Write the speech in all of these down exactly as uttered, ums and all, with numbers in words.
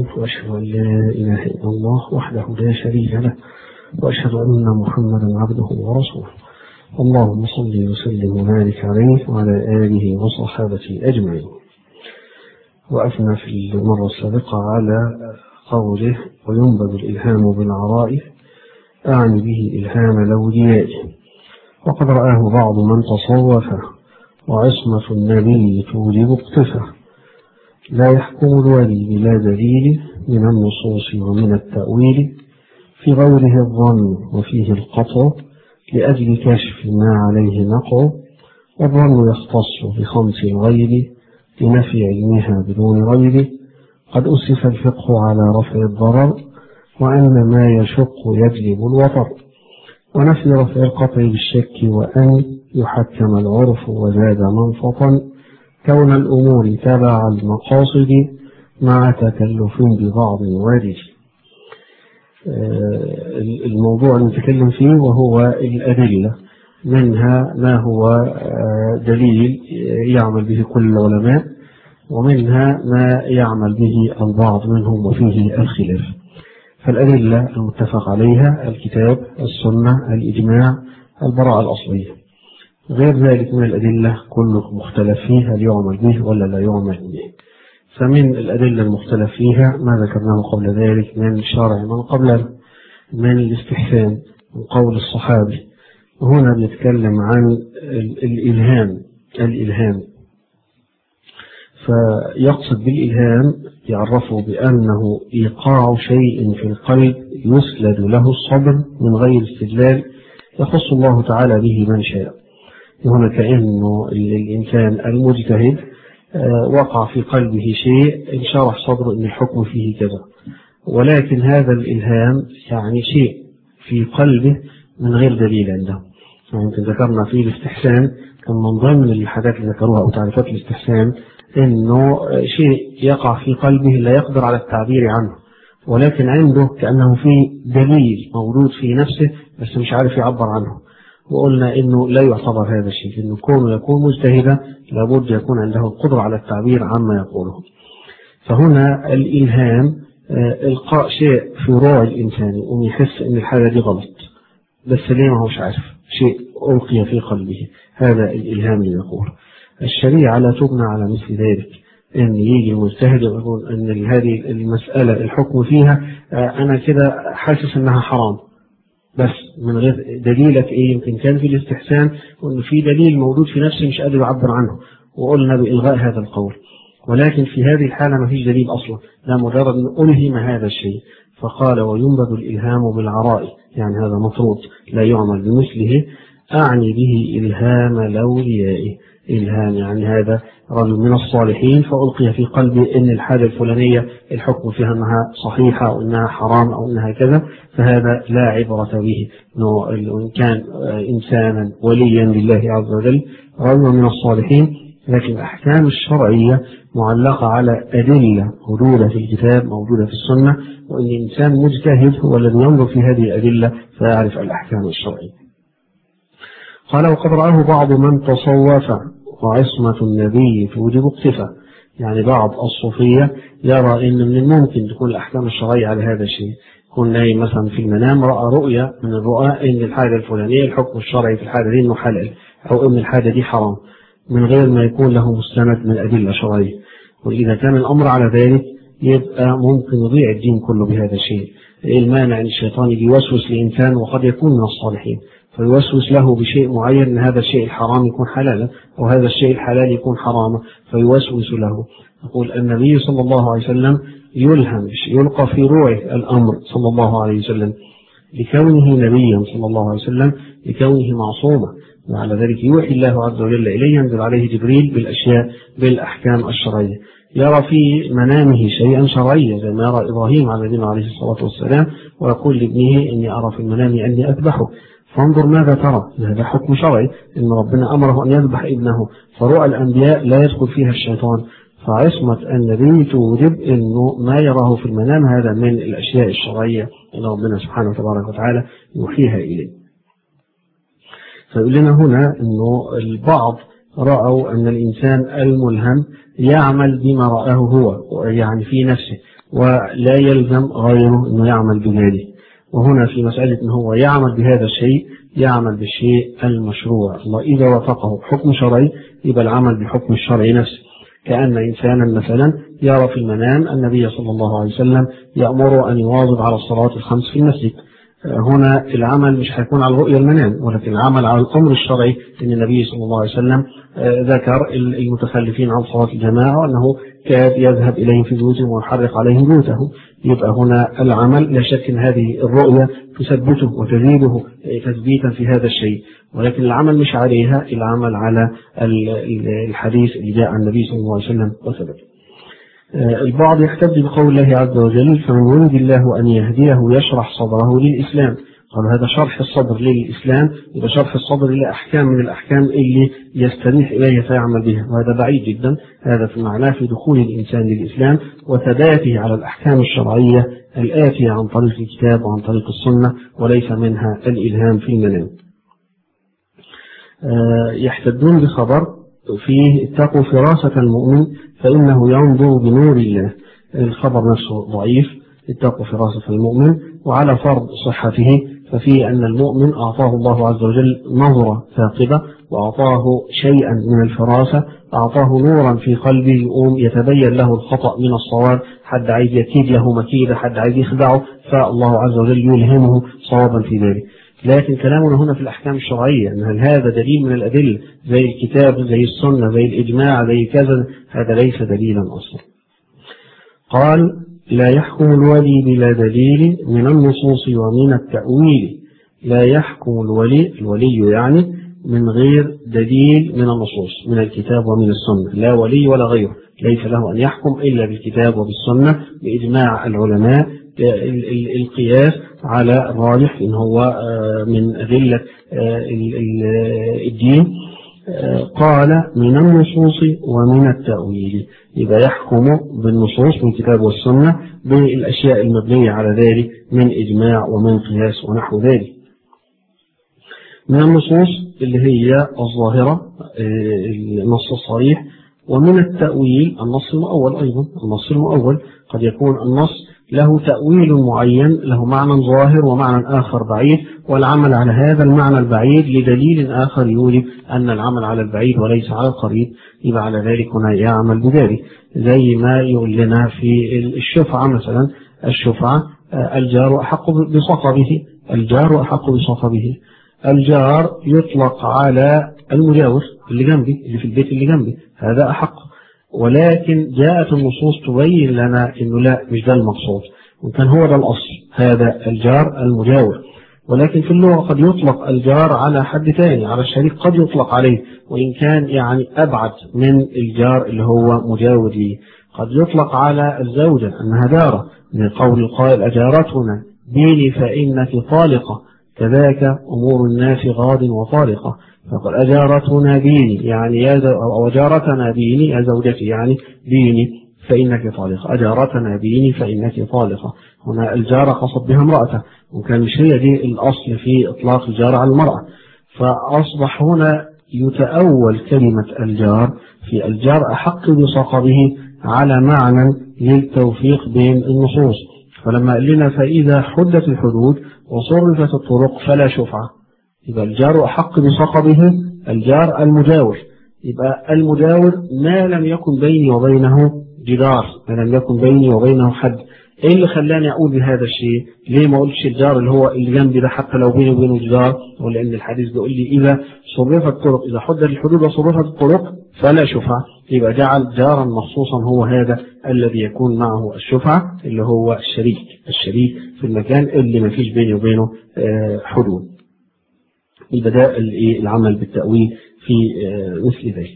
وأشهد أن لا إله إلا الله وحده لا شريك له وأشهد أن محمدا عبده ورسوله. اللهم صل وسلم وبارك عليه وعلى آله وصحابته أجمعين. وقفنا في المرة السابقة على قوله وينبذ الإلهام بالعراء، أعني به إلهام الأولياء، وقد رآه بعض من تصوفه، وعصمة النبي توجب اقتفاه، لا يحكم الولي بلا دليل من النصوص ومن التأويل، في غيره الظن وفيه القطع لأجل كشف ما عليه نقع، والظن يختص بخمس الغيب لنفي علمها بدون ريب، قد أسس الفقه على رفع الضرر وأن ما يشق يجلب الوطر، ونفي رفع القطع بالشك وأن يحكم العرف وزاد منفطا، كون الأمور تبع المقاصد مع تكلف ببعض وارد. الموضوع اللي نتكلم فيه وهو الأدلة، منها ما هو دليل يعمل به كل العلماء، ومنها ما يعمل به البعض منهم وفيه الخلاف. فالأدلة المتفق عليها الكتاب، السنة، الإجماع، البراءة الأصلية. غير ذلك من الأدلة كله مختلف فيه، هل يعمل به ولا لا يعمل به. فمن الأدلة المختلف فيها ما ذكرناه قبل ذلك من شرع من قبلنا، من الاستحسان، من قول الصحابي. هنا بنتكلم عن الإلهام الإلهام فيقصد بالإلهام يعرفه بأنه إيقاع شيء في القلب يسلد له الصبر من غير استدلال، يخص الله تعالى به من شاء. هنا كأنه الإنسان المجتهد وقع في قلبه شيء انشرح صدره أن الحكم فيه كذا، ولكن هذا الإلهام يعني شيء في قلبه من غير دليل عنده. يعني ذكرنا في الاستحسان كان من ضمن الحاجات اللي ذكروها أو تعريفات الاستحسان إنه شيء يقع في قلبه لا يقدر على التعبير عنه، ولكن عنده كأنه في دليل موجود في نفسه بس مش عارف يعبر عنه. وقلنا إنه لا يعتبر هذا الشيء، إنه كونه يكون مجتهدا لابد يكون عنده القدرة على التعبير عما يقوله. فهنا الإلهام إلقاء شيء في روع الإنسان أن يحس إن الحاجة دي غلط بس ليه ما هوش عارف، شيء ألقي في قلبه، هذا الإلهام اللي يقول. الشريعة لا تبنى على مثل ذلك، إن يجي المجتهد يقول إن هذه المسألة الحكم فيها أنا كده حاسس إنها حرام بس من غير دليلك إيه. يمكن كان في الاستحسان وإنه في دليل موجود في نفسه مش قادر يعبر عنه وقلنا بإلغاء هذا القول، ولكن في هذه الحالة ما فيش دليل أصلا، لا مجرد أن ألهم هذا الشيء. فقال وينبذ الإلهام بالعراء، يعني هذا مفروض لا يعمل بمثله، أعني به إلهام الأولياء. إلهام يعني هذا رجل من الصالحين فألقي في قلبه إن الحاجة الفلانية الحكم فيها أنها صحيحة أو أنها حرام أو أنها كذا، فهذا لا عبرة به. إن كان إنسانا وليا لله عز وجل رجل من الصالحين، لكن الأحكام الشرعية معلقة على أدلة موجودة في الكتاب موجودة في السنة، وإن الإنسان مجتهد هو الذي ينظر في هذه الأدلة فيعرف الأحكام الشرعية. قال وقد رآه بعض من تصوف، وعصمة النبي توجب اقتفاء. يعني بعض الصوفية يرى إن من الممكن تكون الأحكام الشرعية على هذا الشيء. يكون نايم مثلا في المنام رأى رؤية من الرؤى إن الحاجة الفلانية الحكم الشرعي في الحاجة دي إنه حلال أو إن الحاجة دي حرام، من غير ما يكون له مستند من أدلة شرعية. وإذا كان الأمر على ذلك يبقى ممكن يضيع الدين كله بهذا الشيء. إيه المانع أن الشيطان يوسوس لإنسان وقد يكون من الصالحين فيوسوس له بشيء معين أن هذا الشيء الحرام يكون حلالا أو هذا الشيء الحلال يكون حراما، فيوسوس له. يقول النبي صلى الله عليه وسلم يلهم يلقى في روعه الأمر صلى الله عليه وسلم لكونه نبيا صلى الله عليه وسلم، لكونه معصوما، وعلى ذلك يوحي الله عز وجل إليه، ينزل عليه جبريل بالأشياء بالأحكام الشرعية. يرى في منامه شيئا شرعيا زي ما يرى إبراهيم على نبينا عليه الصلاة والسلام ويقول لابنه إني أرى في المنام أني أذبحه فانظر ماذا ترى. هذا حكم شرعي إن ربنا أمره أن يذبح ابنه، فرؤى الأنبياء لا يدخل فيها الشيطان. فعصمة النبي توجب أنه ما يراه في المنام هذا من الأشياء الشرعية أن ربنا سبحانه وتبارك وتعالى يوحيها إليه. فيقول لنا هنا أنه البعض رأوا أن الإنسان الملهم يعمل بما رآه هو يعني في نفسه، ولا يلزم غيره أنه يعمل بذلك. وهنا في مسألة أنه هو يعمل بهذا الشيء يعمل بالشيء المشروع، الله إذا وافقه حكم شرعي يبقى العمل بحكم الشرع نفسه. كأن إنسانا مثلا يرى في المنام النبي صلى الله عليه وسلم يأمر أن يواظب على الصلاة الخمس في المسجد، هنا العمل مش هيكون على رؤية المنام، ولكن العمل على الأمر الشرعي، أن النبي صلى الله عليه وسلم ذكر المتخلفين عن صلاة الجماعة وأنه كاد يذهب إليهم في بيوتهم ويحرق عليهم بيوتهم. يبقى هنا العمل لا شك أن هذه الرؤية تثبته وتزيده تثبيتا في هذا الشيء، ولكن العمل مش عليها، العمل على الحديث اللي جاء عن النبي صلى الله عليه وسلم وثبت. البعض يحتج بقول الله عز وجل فمن يريد الله أن يهديه يشرح صدره للإسلام. قالوا هذا شرح الصدر للإسلام، يبقى شرح الصدر لأحكام من الأحكام اللي يستريح إليها فيعمل بها، وهذا بعيد جدا. هذا في معناه في دخول الإنسان للإسلام وثباته على الأحكام الشرعية الآتية عن طريق الكتاب وعن طريق السنة وليس منها الإلهام في المنام. يحتجون بخبر فيه اتقوا فراسة المؤمن فإنه ينظر بنور الله. الخبر نفسه ضعيف، اتقوا فراسة المؤمن، وعلى فرض صحته ففيه أن المؤمن أعطاه الله عز وجل نظرة ثاقبة وأعطاه شيئا من الفراسة، أعطاه نورا في قلبه يقوم يتبين له الخطأ من الصواب، حد عايز يكيد له مكيدة، حد عايز يخدعه، فالله عز وجل يلهمه صوابا في ذلك. لكن كلامنا هنا في الأحكام الشرعية أن هل هذا دليل من الأدلة زي الكتاب زي السنة زي الإجماع زي كذا، هذا ليس دليلا أصلا. قال لا يحكم الولي بلا دليل من النصوص ومن التأويل. لا يحكم الولي الولي يعني من غير دليل من النصوص من الكتاب ومن السنة، لا ولي ولا غيره ليس له أن يحكم إلا بالكتاب وبالسنة بإجماع العلماء. القياس على الراجح إن هو من أدلة الدين. قال من النصوص ومن التأويل، يبقى يحكم بالنصوص من الكتاب والسنة بالأشياء المبنية على ذلك من إجماع ومن قياس ونحو ذلك. من النصوص اللي هي الظاهرة النص الصريح، ومن التأويل النص المؤول أيضا. النص المؤول قد يكون النص له تأويل معين له معنى ظاهر ومعنى آخر بعيد، والعمل على هذا المعنى البعيد لدليل آخر يوجب أن العمل على البعيد وليس على القريب، يبقى على ذلك هنا يعمل بذلك. زي ما يقول لنا في الشفعة مثلا، الشفعة الجار أحق بصفبه، الجار أحق بصفبه. الجار يطلق على المجاور اللي جنبي اللي في البيت اللي جنبي، هذا أحق، ولكن جاءت النصوص تبين لنا إنه لا مش ده المقصود، وكان هو ده الأصل، هذا الجار المجاور. ولكن في اللغة قد يطلق الجار على حد ثاني، على الشريك قد يطلق عليه وإن كان يعني أبعد من الجار اللي هو مجاور ليه. قد يطلق على الزوجة أنها جارة، من قول القائل أجارتنا بيني فإنك طالقة، كذاك أمور الناس غاد وطالقة. فقال أجارتنا بيني يعني يا أو أجارتنا بيني يا زوجتي يعني بيني فإنك طالقة، أجارتنا بيني فإنك طالقة. هنا الجارة قصد بها امرأته، وكان مش هي دي الأصل في إطلاق الجارة على المرأة، فأصبح هنا يتأول كلمة الجار في الجار أحق بصقبه على معنى للتوفيق بين النصوص. فلما قال لنا فإذا حدت الحدود وصرفت الطرق فلا شفعة، يبقى الجار أحق بصقبه الجار المجاور. يبقى المجاور ما لم يكن بيني وبينه جدار، ما لم يكن بيني وبينه حد. ايه اللي خلاني اقول بهذا الشيء؟ ليه ما قلتش الجار اللي هو اللي جنبي ده حتى لو بيني وبينه جدار؟ ولان الحديث بيقول لي اذا صرفت الطرق، اذا حدت الحدود وصرفت الطرق فلا شفعة، يبقى جعل جارا مخصوصا هو هذا الذي يكون معه الشفعة اللي هو الشريك، الشريك في المكان اللي ما فيش بيني وبينه حدود. يبقى ده العمل بالتأويل في مثل ذلك.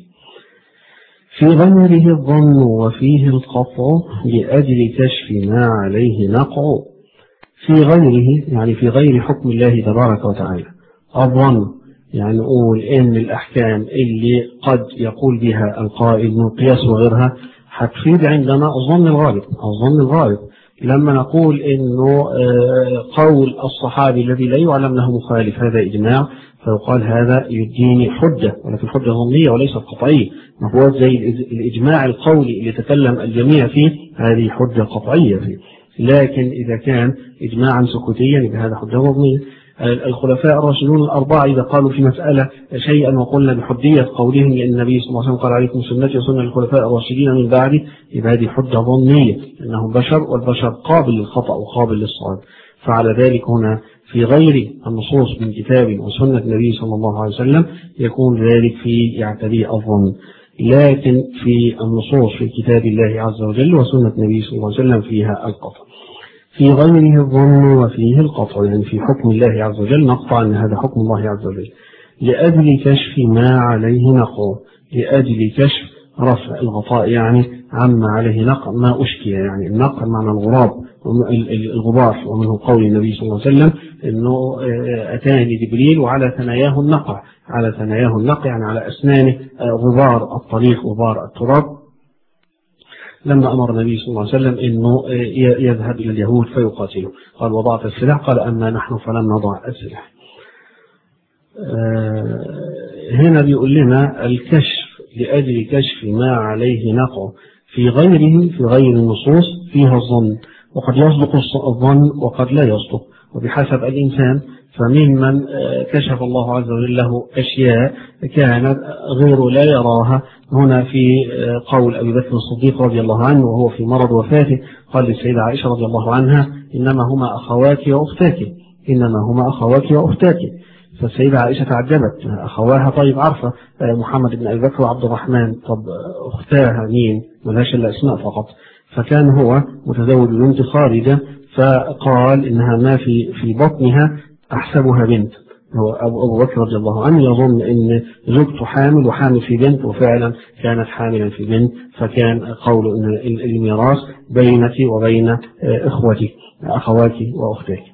في غمره الظن وفيه القطع لأجل كشف ما عليه نقع. في غيره يعني في غير حكم الله تبارك وتعالى. الظن يعني نقول إن الأحكام اللي قد يقول بها القائل من قياس وغيرها هتفيد عندنا الظن الغالب، الظن الغالب. لما نقول إنه قول الصحابي الذي لا يعلم له مخالف هذا إجماع، فيقال هذا يديني حجة، ولكن حجة ظنية وليست قطعية. ما هو زي الإجماع القولي اللي يتكلم الجميع فيه، هذه حجة قطعية فيه. لكن إذا كان إجماعا سكوتيا يبقى هذا حجة ظنية. الخلفاء الراشدون الأربعة إذا قالوا في مسألة شيئا وقلنا بحجية قولهم لأن النبي صلى الله عليه وسلم قال عليكم سنتي وسنة الخلفاء الراشدين من بعدي، يبقى هذه حجة ظنية أنهم بشر، والبشر قابل للخطأ وقابل للصواب. فعلى ذلك هنا في غير النصوص من كتاب وسنة النبي صلى الله عليه وسلم يكون ذلك في يعتبيه الظن، لكن في النصوص في كتاب الله عز وجل وسنة النبي صلى الله عليه وسلم فيها القطع. في غيره الظن وفيه القطع، يعني في حكم الله عز وجل نقطع أن هذا حكم الله عز وجل لأجل كشف ما عليه نقع، لأجل كشف رفع الغطاء يعني عما عليه نقع ما أشكي، يعني النقع معنى الغراب الغبار، ومنه قول النبي صلى الله عليه وسلم أنه أتاني جبريل وعلى ثناياه النقع، على ثناياه النقع يعني على أسنانه غبار الطريق غبار التراب، لما أمر النبي صلى الله عليه وسلم أنه يذهب إلى اليهود فيقاتله. قال وضعت السلاح؟ قال أما نحن فلم نضع السلاح. هنا بيقول لنا الكشف لأجل كشف ما عليه نقع في غيره في غير النصوص فيها الظن، وقد يصدق الظن وقد لا يصدق، وبحسب الإنسان. فممن كشف الله عز وجل له أشياء كانت غيره لا يراها. هنا في قول أبي بكر الصديق رضي الله عنه وهو في مرض وفاته قال للسيدة عائشة رضي الله عنها إنما هما أخواك وأختاك، إنما هما أخواك وأختاك. فالسيدة عائشة تعجبت، أخواها طيب عارفة محمد بن أبي بكر وعبد الرحمن، طب أختاها مين؟ ملهاش إلا أسماء فقط. فكان هو متزوج بنت خارجة، فقال إنها ما في في بطنها أحسبها بنت. هو أبو بكر رضي الله عنه يظن أن زوجته حامل وحامل في بنت، وفعلا كانت حاملا في بنت، فكان قول أن الميراث بينك وبين إخوتك أخواتك وأختك.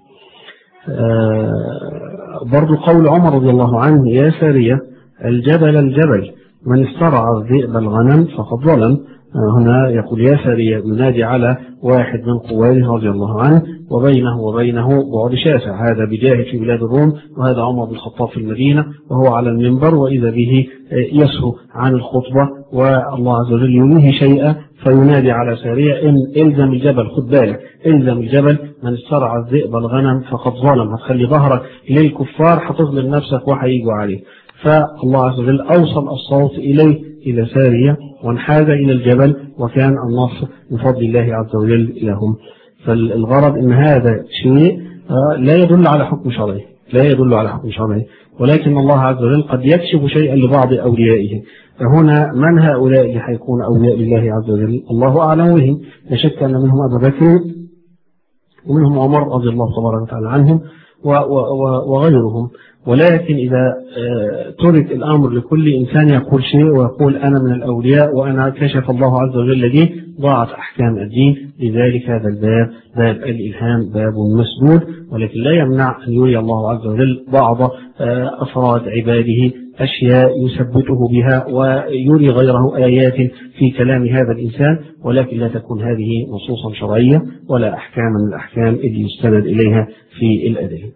برضو قول عمر رضي الله عنه يا سارية الجبل الجبل من استرعى الذئب الغنم فقد ظلم. هنا يقول يا سارية ينادي على واحد من قواله رضي الله عنه، وبينه وبينه بعد شاسع، هذا بجاهد في بلاد الروم وهذا عمر بن الخطاب في المدينة وهو على المنبر، وإذا به يسهو عن الخطبة والله عز وجل ينهي شيئا فينادي على سارية إن إلزم الجبل، خد بالك إلزم الجبل من استرعى الذئب الغنم فقد ظلم، هتخلي ظهرك للكفار هتظلم نفسك وهيجوا عليه. فالله عز وجل أوصل الصوت إليه إلى سارية وانحاز إلى الجبل، وكان النصر بفضل الله عز وجل لهم. فالغرض أن هذا شيء لا يدل على حكم شرعي، لا يدل على حكم شرعي، ولكن الله عز وجل قد يكشف شيئا لبعض أوليائه. فهنا من هؤلاء اللي حيكون أولياء لله عز وجل؟ الله أعلم بهم. لا شك أن منهم أبا بكر ومنهم عمر رضي الله تبارك وتعالى عنهم وغيرهم. ولكن إذا ترك الأمر لكل إنسان يقول شيء ويقول أنا من الأولياء وأنا كشف الله عز وجل لي، ضاعت أحكام الدين. لذلك هذا الباب باب الإلهام باب مسدود، ولكن لا يمنع أن يري الله عز وجل بعض أفراد عباده أشياء يثبته بها ويري غيره آيات في كلام هذا الإنسان، ولكن لا تكون هذه نصوصا شرعية ولا أحكام من الأحكام اللي يستند إليها في الأدلة.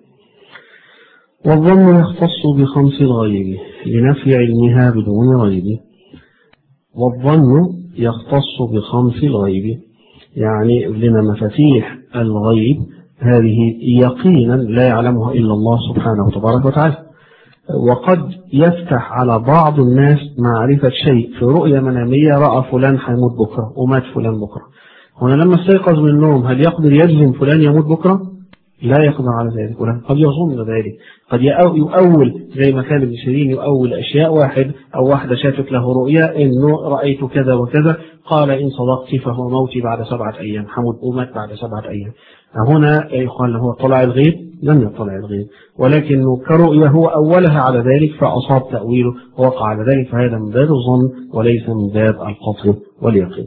والظن يختص بخمس الغيب لنفي علمها بدون غيب. والظن يختص بخمس الغيب يعني لنا مفاتيح الغيب هذه يقينا لا يعلمها إلا الله سبحانه وتبارك وتعالى، وقد يفتح على بعض الناس معرفة شيء في رؤية منامية، رأى فلان حيموت بكرة ومات فلان بكرة. هنا لما استيقظ من النوم هل يقدر يجزم فلان يموت بكرة؟ لا يقدر على ذلك، ولكن قد يظن ذلك، قد يؤول زي ما كان ابن سيرين يؤول أشياء. واحد أو واحدة شافت له رؤيا إنه رأيت كذا وكذا، قال إن صدقت فهو موتي بعد سبعة أيام، حمود ومات بعد سبعة أيام. هنا يقال هو طلع الغيب؟ لم يطلع الغيب، ولكنه كرؤيا هو أولها على ذلك فأصاب تأويله ووقع على ذلك، فهذا من باب الظن وليس من باب القطع واليقين.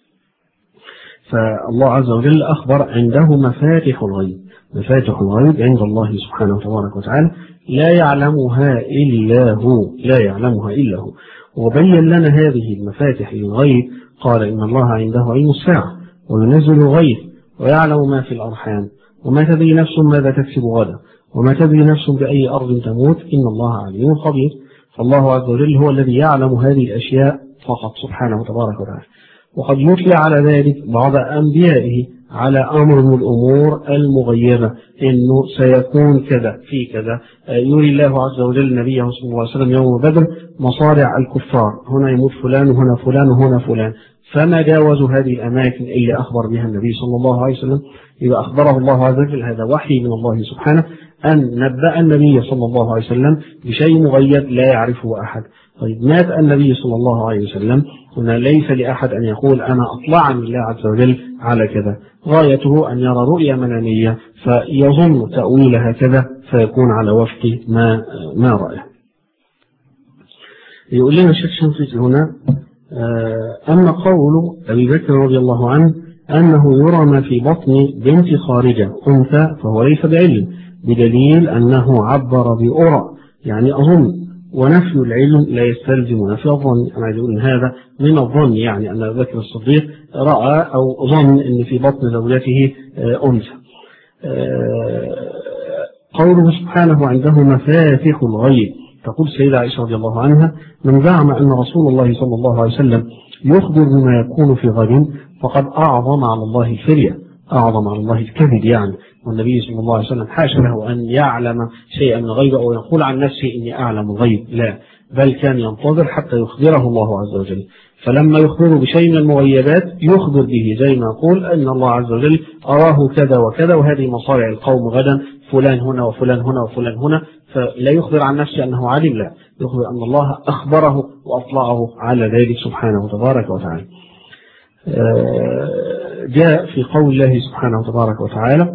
فالله عز وجل أخبر عنده مفاتح الغيب، مفاتح الغيب عند الله سبحانه وتبارك وتعالى لا يعلمها إلا هو، لا يعلمها إلا هو. وبين لنا هذه المفاتح للغيب، قال إن الله عنده علم الساعة وينزل الغيث ويعلم ما في الأرحام وما تدري نفس ماذا تكسب غدا وما تدري نفس بأي أرض تموت إن الله عليم خبير. فالله عز وجل هو الذي يعلم هذه الأشياء فقط سبحانه وتبارك وتعالى. وقد يطلع على ذلك بعض أنبيائه على أمر من الأمور المغيبة إنه سيكون كذا في كذا. يري الله عز وجل نبيه صلى الله عليه وسلم يوم بدر مصارع الكفار، هنا يموت فلان وهنا فلان وهنا فلان، فما جاوزوا هذه الأماكن اللي أخبر بها النبي صلى الله عليه وسلم. إذا أخبره الله عز وجل هذا وحي من الله سبحانه أن نبأ النبي صلى الله عليه وسلم بشيء مغيب لا يعرفه أحد. طيب مات النبي صلى الله عليه وسلم، هنا ليس لأحد أن يقول أنا أطلعني الله عز وجل على كذا، غايته أن يرى رؤيا منامية فيظن تأويلها كذا فيكون على وفق ما ما رأيه. يقول لنا الشيخ شنقيطي هنا أما قول أبي بكر رضي الله عنه أنه يرى ما في بطن بنت خارجة أنثى فهو ليس بعلم، بدليل أنه عبر بأرى يعني أظن، ونفي العلم لا يستلزم نفي الظن. أنا عايز أقول هذا من الظن، يعني أن أبي بكر الصديق رأى أو ظن أن في بطن زوجته أنثى. قوله سبحانه عنده مفاتح الغيب، تقول السيدة عائشة رضي الله عنها من زعم أن رسول الله صلى الله عليه وسلم يخبر بما يكون في غد فقد أعظم على الله الفرية، أعظم على الله الكذب يعني. والنبي صلى الله عليه وسلم حاشا له أن يعلم شيئا من الغيب أو يقول عن نفسه إني أعلم الغيب، لا، بل كان ينتظر حتى يخبره الله عز وجل. فلما يخبره بشيء من المغيبات يخبر به زي ما يقول أن الله عز وجل أراه كذا وكذا وهذه مصارع القوم غدا، فلان هنا وفلان هنا وفلان هنا، فلا يخبر عن نفسه أنه عالم، لا، يخبر أن الله أخبره وأطلعه على ذلك سبحانه وتبارك وتعالى. جاء في قول الله سبحانه وتبارك وتعالى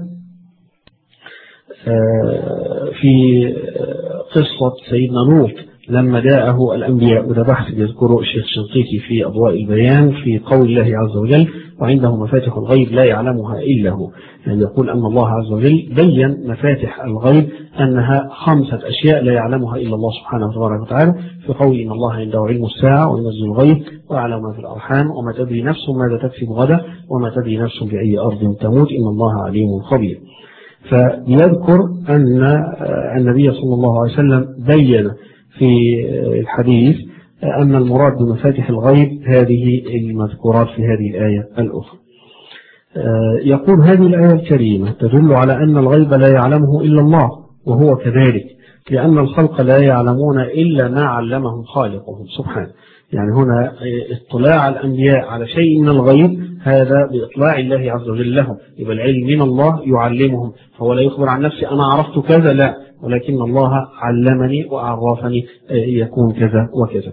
في قصة سيدنا لوط لما جاءه الأنبياء، وده بحث يذكره الشيخ شنقيطي في أضواء البيان في قول الله عز وجل وعنده مفاتح الغيب لا يعلمها إلا هو، يعني يقول أن الله عز وجل بين مفاتح الغيب أنها خمسة أشياء لا يعلمها إلا الله سبحانه وتبارك وتعالى في قول إن الله عنده علم الساعة وينزل الغيب ويعلم ما في الأرحام وما تدري نفس ماذا تكسب غدا وما تدري نفس بأي أرض تموت إن الله عليم خبير. فيذكر أن النبي صلى الله عليه وسلم بين في الحديث أن المراد بمفاتح الغيب هذه المذكورات في هذه الآية الأخرى. يقول هذه الآية الكريمة تدل على أن الغيب لا يعلمه إلا الله، وهو كذلك، لأن الخلق لا يعلمون إلا ما علمهم خالقهم سبحانه. يعني هنا اطلاع الأنبياء على شيء من الغيب هذا بإطلاع الله عز وجل لهم، يبقى العلم من الله يعلمهم، فهو لا يخبر عن نفسه أنا عرفت كذا، لا، ولكن الله علمني وعرفني يكون كذا وكذا.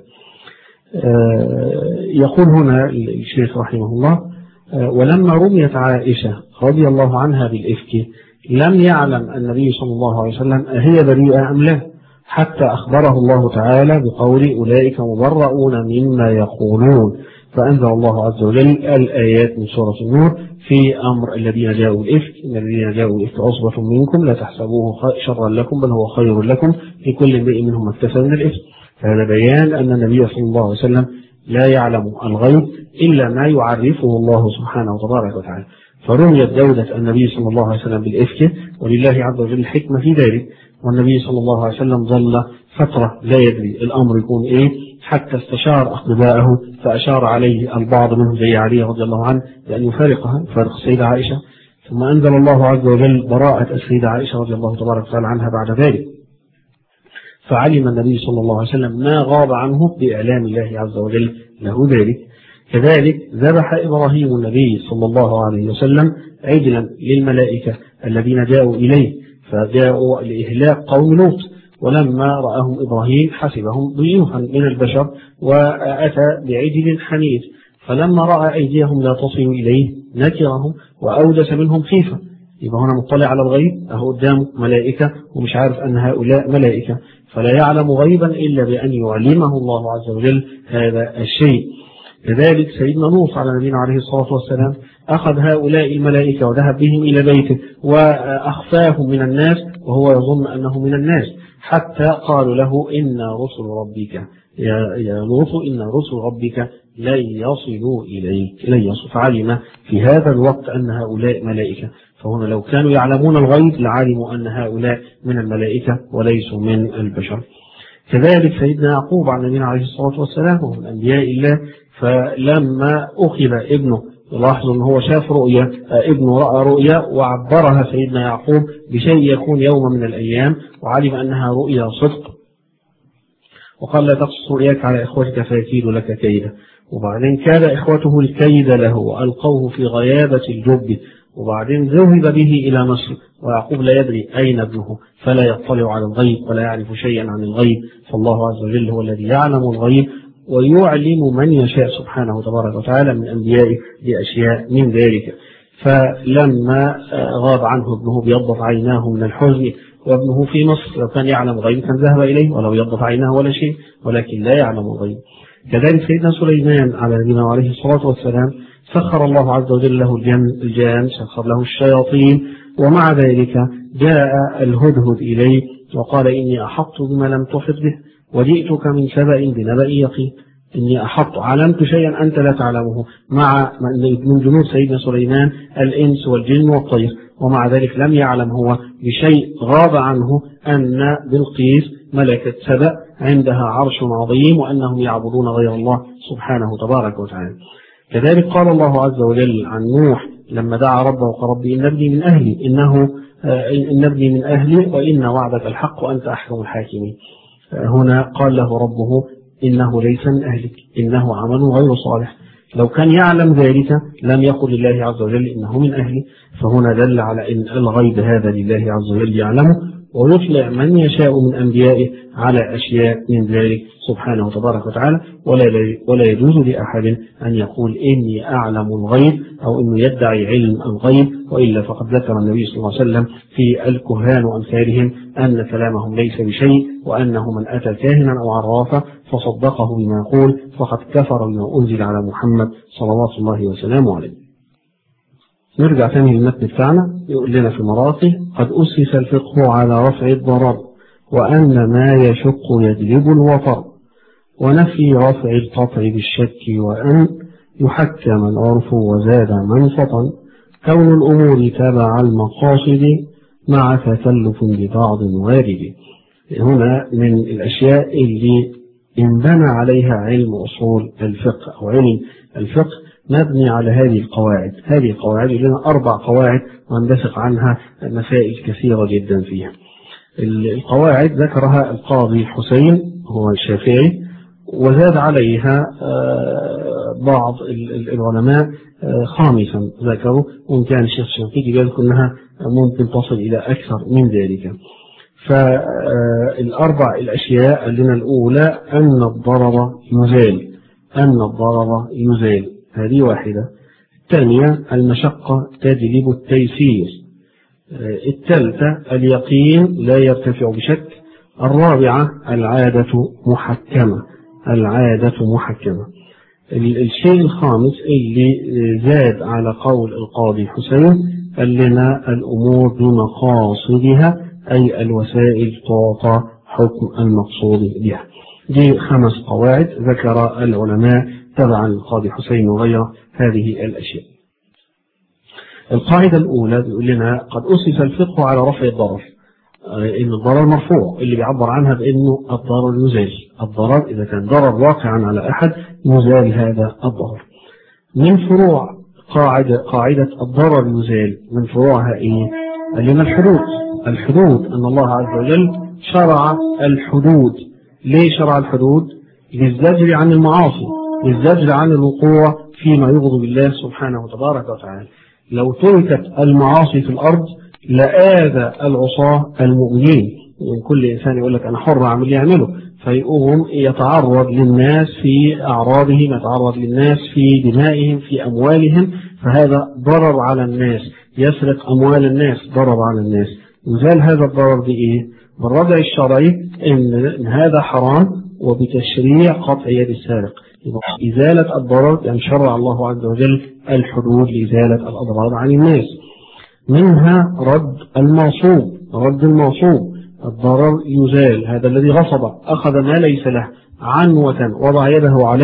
يقول هنا الشيخ رحمه الله ولما رميت عائشة رضي الله عنها بالإفك لم يعلم النبي صلى الله عليه وسلم أهي بريئة أم لا، حتى أخبره الله تعالى بقول أولئك مبرؤون مما يقولون، فأنزل الله عز وجل الآيات من سورة النور في أمر الذين جاءوا الإفك إن الذين جاءوا الإفك عصبة منكم لا تحسبوه شرا لكم بل هو خير لكم لكل امرئ منهم ما اكتسب من الإفك. فهذا بيان أن النبي صلى الله عليه وسلم لا يعلم الغيب إلا ما يعرفه الله سبحانه وتبارك وتعالى. فرميت جودة النبي صلى الله عليه وسلم بالإفك، ولله عز وجل الحكمة في ذلك، والنبي صلى الله عليه وسلم ظل فترة لا يدري الأمر يكون إيه حتى استشار أقرباءه فأشار عليه البعض منهم زي علي رضي الله عنه بأن يفارقها يفارق السيدة عائشة، ثم أنزل الله عز وجل براءة السيدة عائشة رضي الله تبارك وتعالى عنها بعد ذلك، فعلم النبي صلى الله عليه وسلم ما غاب عنه بإعلام الله عز وجل له ذلك. كذلك ذبح إبراهيم النبي صلى الله عليه وسلم عجلا للملائكة الذين جاءوا إليه فجاءوا لإهلاك قوم لوط، ولما رأهم إبراهيم حسبهم ضيوفا من البشر وأتى بعجل حنيذ، فلما رأى أيديهم لا تصل إليه نكرهم وأودس منهم خيفة. يبقى هنا مطلع على الغيب، أهو قدامه ملائكة ومش عارف أن هؤلاء ملائكة، فلا يعلم غيبا إلا بأن يعلمه الله عز وجل هذا الشيء. لذلك سيدنا نوح على نبينا عليه الصلاة والسلام أخذ هؤلاء الملائكة وذهب بهم إلى بيته وأخفاهم من الناس وهو يظن أنه من الناس، حتى قالوا له إن رسل ربك يا, يا لوط إن رسل ربك لن يصلوا إليك لن يصلوا. فعلم في هذا الوقت أن هؤلاء ملائكة، فهنا لو كانوا يعلمون الغيب لعلموا أن هؤلاء من الملائكة وليسوا من البشر. كذلك سيدنا يعقوب على نبينا عليه الصلاة والسلام ومن أنبياء الله، فلما أخذ ابنه، لاحظ أنه هو شاف رؤيا، ابنه رأى رؤيا وعبرها سيدنا يعقوب بشيء يكون يوم من الأيام، وعلم أنها رؤيا صدق، وقال لا تقصص رؤياك على إخوتك فيكيد لك كيدا. وبعدين كاد إخوته الكيد له وألقوه في غيابة الجب، وبعدين ذهب به إلى مصر، ويعقوب لا يدري أين ابنه، فلا يطلع على الغيب ولا يعرف شيئا عن الغيب، فالله عز وجل هو الذي يعلم الغيب ويعلم من يشاء سبحانه تبارك وتعالى من أنبيائه بأشياء من ذلك. فلما غاب عنه ابنه بيضت عيناه من الحزن وابنه في مصر، لو كان يعلم الغيب كان ذهب إليه ولو يضت عيناه ولا شيء، ولكن لا يعلم الغيب. كذلك سيدنا سليمان على نبينا عليه الصلاة والسلام سخر الله عز وجل له الجان، سخر له الشياطين، ومع ذلك جاء الهدهد إليه وقال إني أحط بما لم تحط به وجئتك من سبأ بنبأ يقين. إني أحط، علمت شيئا أنت لا تعلمه، مع من جنود سيدنا سليمان الإنس والجن والطير، ومع ذلك لم يعلم هو بشيء غاب عنه أن بلقيس ملكة سبأ عندها عرش عظيم وأنهم يعبدون غير الله سبحانه تبارك وتعالى. كذلك قال الله عز وجل عن نوح لما دعا ربه وقال ربي إن ابني من أهلي إنه إن ابني من أهلي وإن وعدك الحق وأنت أحكم الحاكمين. هنا قال له ربه إنه ليس من أهلك إنه عمل غير صالح. لو كان يعلم ذلك لم يقل لله عز وجل إنه من أهلي، فهنا دل على أن الغيب هذا لله عز وجل يعلمه، ويطلع من يشاء من أنبيائه على أشياء من ذلك سبحانه تبارك وتعالى. ولا ولا يجوز لأحد أن يقول إني أعلم الغيب أو إنه يدعي علم الغيب، وإلا فقد ذكر النبي صلى الله عليه وسلم في الكهان وأمثالهم أن كلامهم ليس بشيء، وأنه من أتى كاهنا أو عرافا فصدقه بما يقول فقد كفر بما أنزل على محمد صلوات الله وسلامه عليه. نرجع ثاني للمتن بتاعنا، يقول لنا في مراتب قد أسس الفقه على رفع الضرر وأن ما يشق يجلب الوطر، ونفي رفع القطع بالشك، وأن يحكم العرف وزاد منفطا، كون الأمور تبع المقاصد مع تكلف ببعض وارد. هنا من الأشياء اللي انبنى عليها علم أصول الفقه أو علم الفقه مبني على هذه القواعد. هذه القواعد لنا أربع قواعد وندفق عنها مسائل كثيرة جدا فيها. القواعد ذكرها القاضي حسين هو الشافعي، وزاد عليها بعض العلماء خامسا ذكروا، وإن كان الشيخ الشنقيطي يذكر أنها ممكن تصل إلى أكثر من ذلك. فالأربع الأشياء لنا الأولى أن الضرر يزال أن الضرر يزال هذه واحدة. الثانية المشقة تجلب التيسير. الثالثة اليقين لا يرتفع بشك. الرابعة العادة محكمة العادة محكمة. الشيء الخامس اللي زاد على قول القاضي حسين قال لنا الأمور بمقاصدها، أي الوسائل تعطى حكم المقصود بها. دي خمس قواعد ذكر العلماء تبعا للقاضي حسين وغيره هذه الأشياء. القاعدة الأولى بيقول لنا قد أسس الفقه على رفع الضرر، إن الضرر مرفوع، اللي بيعبر عنها بأنه الضرر يزال. الضرر إذا كان ضرر واقعا على أحد يزال هذا الضرر. من فروع قاعدة قاعدة الضرر يزال من فروعها إيه؟ لنا الحدود. الحدود أن الله عز وجل شرع الحدود. ليه شرع الحدود؟ للزجر عن المعاصي، للزجر عن الوقوع فيما يغضب الله سبحانه وتبارك وتعالى. لو تركت المعاصي في الأرض لآذى العصاة المؤمنين. يعني كل إنسان يقول لك أنا حر أعمل اللي يعمله، فيقوم يتعرض للناس في أعراضهم، يتعرض للناس في دمائهم في أموالهم، فهذا ضرر على الناس. يسرق أموال الناس ضرر على الناس. يزال هذا الضرر بإيه؟ بالردع الشرعي إن هذا حرام، وبتشريع قطع يد السارق. إزالة الضرر يعني شرع الله عز وجل الحدود لإزالة الأضرار عن الناس. منها رد المغصوب. رد المغصوب الضرر يزال. هذا الذي غصب أخذ ما ليس له عنوة وضع يده عليه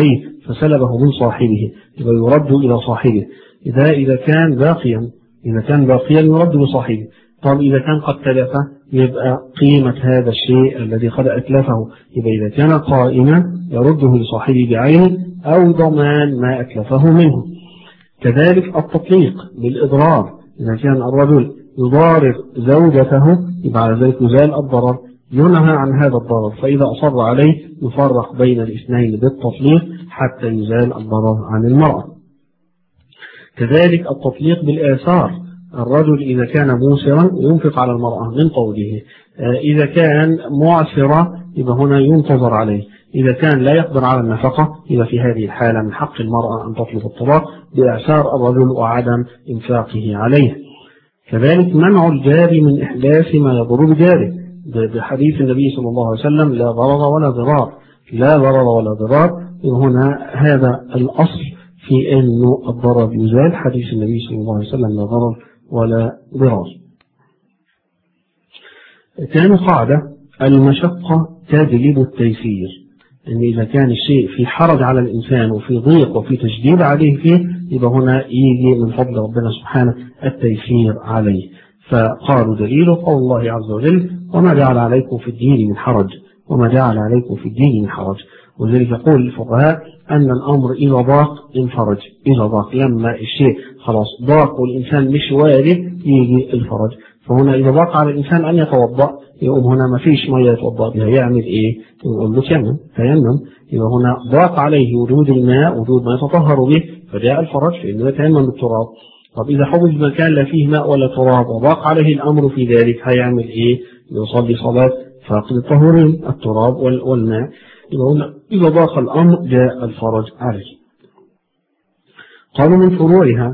فسلبه من صاحبه يبقى يرد إلى صاحبه. إذا إذا كان باقيا إذا كان باقيا يرد لصاحبه. طب إذا كان قد تلف يبقى قيمة هذا الشيء الذي قد أتلفه، يبقى إذا كان قائما يرده لصاحبه بعينه أو ضمان ما أتلفه منه. كذلك التطليق بالإضرار، إذا كان الرجل يضارر زوجته يبقى على ذلك يزال الضرر، ينهى عن هذا الضرر، فإذا أصر عليه يفرق بين الاثنين بالتطليق حتى يزال الضرر عن المرأة. كذلك التطليق بالآثار، الرجل إذا كان موسرا ينفق على المرأة من طوله، إذا كان معسرا يبقى هنا ينتظر عليه، إذا كان لا يقدر على النفقة يبقى في هذه الحالة من حق المرأة أن تطلب الطلاق بإعسار الرجل وعدم إنفاقه عليه. كذلك منع الجار من إحداث ما يضر بجاره، بحديث النبي صلى الله عليه وسلم لا ضرر ولا ضرار، لا ضرر ولا ضرار، هنا هذا الأصل في أنه الضرر يزال، حديث النبي صلى الله عليه وسلم لا ضرر ولا ضرار. ثاني قاعدة المشقة تجلب التيسير، أن إذا كان الشيء في حرج على الإنسان وفي ضيق وفي تشديد عليه فيه يبقى هنا يجي من فضل ربنا سبحانه التيسير عليه. فقالوا دليله قول الله عز وجل وما جعل عليكم في الدين من حرج، وما جعل عليكم في الدين من حرج. وذلك يقول الفقهاء أن الأمر إذا ضاق انفرج، إذا ضاق لما الشيء خلاص ضاق والإنسان مش وارد يجي الفرج. فهنا إذا ضاق على الإنسان أن يتوضأ يقوم هنا ما فيش مية يتوضأ بها، يعمل إيه؟ يقول له تيمم، تيمم. يبقى هنا ضاق عليه وجود الماء، وجود ما يتطهر به، فجاء الفرج فإنه يتيمم بالتراب. طب إذا حفظ مكان لا فيه ماء ولا تراب وضاق عليه الأمر في ذلك هيعمل إيه؟ يصلي صلاة فاقد الطهورين التراب والماء. يبقى إذا ضاق الأمر جاء الفرج عليه. قالوا من فروعها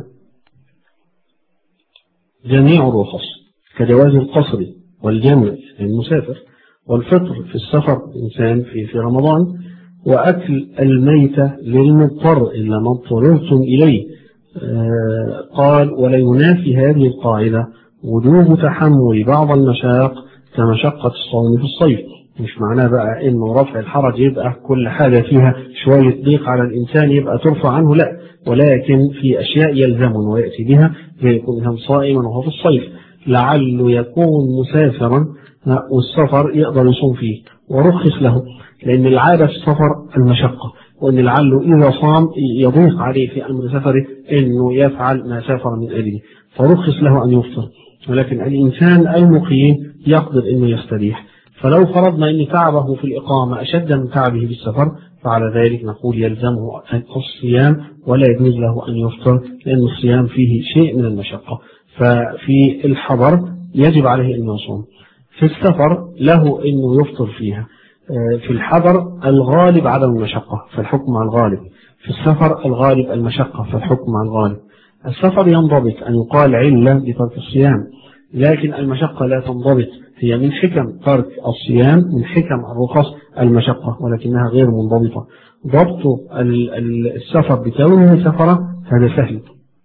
جميع الرخص كجواز القصر والجمع للمسافر، والفطر في السفر الإنسان في في رمضان، وأكل الميتة للمضطر إلا ما اضطررتم إليه. آه قال ولا ينافي هذه القاعدة وجوب تحمل بعض المشاق كمشقة الصوم في الصيف. مش معناه بقى إنه رفع الحرج يبقى كل حاجة فيها شوية ضيق على الإنسان يبقى ترفع عنه، لا، ولكن في أشياء يلزم ويأتي بها فيكون صائما وهو في الصيف، لعله يكون مسافرا والسفر يقدر يصوم فيه ورخص له، لأن العادة في السفر المشقة، وأن لعله إذا صام يضيق عليه في أمر سفره إنه يفعل ما سافر من أجله فرخص له أن يفطر. ولكن الإنسان المقيم يقدر إنه يستريح. فلو فرضنا أن تعبه في الإقامة أشد من تعبه بالسفر فعلى ذلك نقول يلزمه الصيام ولا يجوز له أن يفطر، لأن الصيام فيه شيء من المشقة. ففي الحضر يجب عليه أن يصوم، في السفر له أنه يفطر فيها. في الحضر الغالب عدم المشقة فالحكم على الغالب، في السفر الغالب المشقة فالحكم على الغالب. السفر ينضبط أن يقال علة بترك الصيام، لكن المشقة لا تنضبط، هي من حكم ترك الصيام من حكم الرخص المشقة ولكنها غير منضبطة. ضبط السفر بكونه سفرة هذا سهل،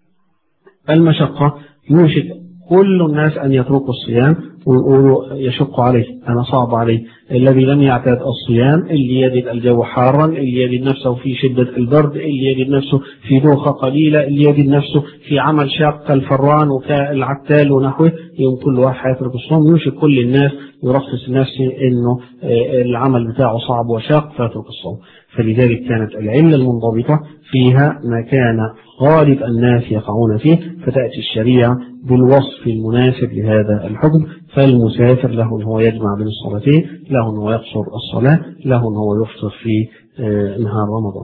المشقة يوشك كل الناس أن يتركوا الصيام ويقولوا يشق عليه، أنا صعب عليه. الذي لم يعتاد الصيام اللي يجد الجو حارا، اللي يجد نفسه في شدة البرد، اللي يجد نفسه في دوخة قليلة، اللي يجد نفسه في عمل شاق كالفران وكالعتال ونحوه، يوم كل واحد يترك الصوم يوشك كل الناس يرخص نفسه إنه العمل بتاعه صعب وشاق فيترك الصوم. فلذلك كانت العلة المنضبطة فيها ما كان غالب الناس يقعون فيه، فتأتي الشريعة بالوصف المناسب لهذا الحكم. فالمسافر له أن هو يجمع بين الصلاتين، له أن هو يقصر الصلاة، له أن هو يفطر في نهار رمضان.